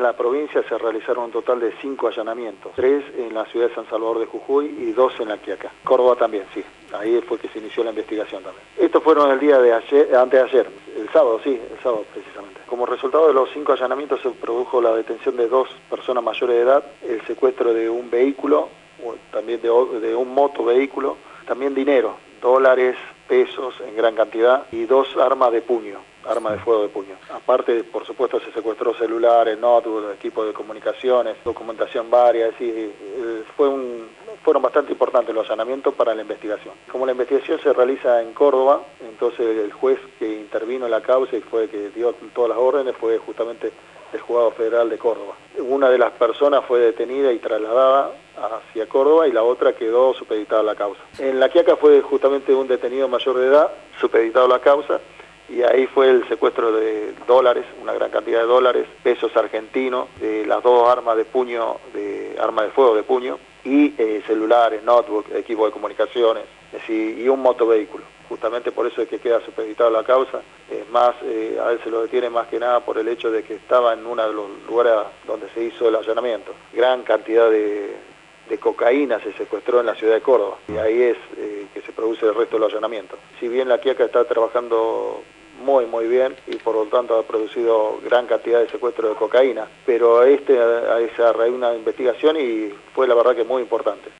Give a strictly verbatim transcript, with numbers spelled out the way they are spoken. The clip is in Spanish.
la provincia se realizaron un total de cinco allanamientos, tres en la ciudad de San Salvador de Jujuy y dos en La Quiaca. Córdoba también, sí, ahí fue que se inició la investigación también. Estos fueron el día de ayer, antes de ayer, el sábado, sí, el sábado precisamente. Como resultado de los cinco allanamientos se produjo la detención de dos personas mayores de edad, el secuestro de un vehículo, también de, de un motovehículo, también dinero, dólares, pesos en gran cantidad y dos armas de puño, armas de fuego de puño. Aparte, por supuesto, se secuestró celulares, notebooks, equipos de comunicaciones, documentación varia, es decir, fue un, fueron bastante importantes los allanamientos para la investigación. Como la investigación se realiza en Córdoba, entonces el juez que intervino en la causa y fue que dio todas las órdenes fue justamente el Juzgado Federal de Córdoba. Una de las personas fue detenida y trasladada hacia Córdoba y la otra quedó supeditada a la causa. En La Quiaca fue justamente un detenido mayor de edad, supeditado a la causa, y ahí fue el secuestro de dólares, una gran cantidad de dólares, pesos argentinos, de las dos armas de puño, de armas de fuego de puño, y eh, celulares, notebooks, equipos de comunicaciones, es decir, y un motovehículo. Justamente por eso es que queda supeditado a la causa. Es más, eh, a él se lo detiene más que nada por el hecho de que estaba en uno de los lugares donde se hizo el allanamiento. Gran cantidad de, de cocaína se secuestró en la ciudad de Córdoba y ahí es eh, que se produce el resto de los allanamientos. Si bien La Quiaca está trabajando muy muy bien y por lo tanto ha producido gran cantidad de secuestros de cocaína, pero este a esa raíz una investigación y fue la verdad que muy importante.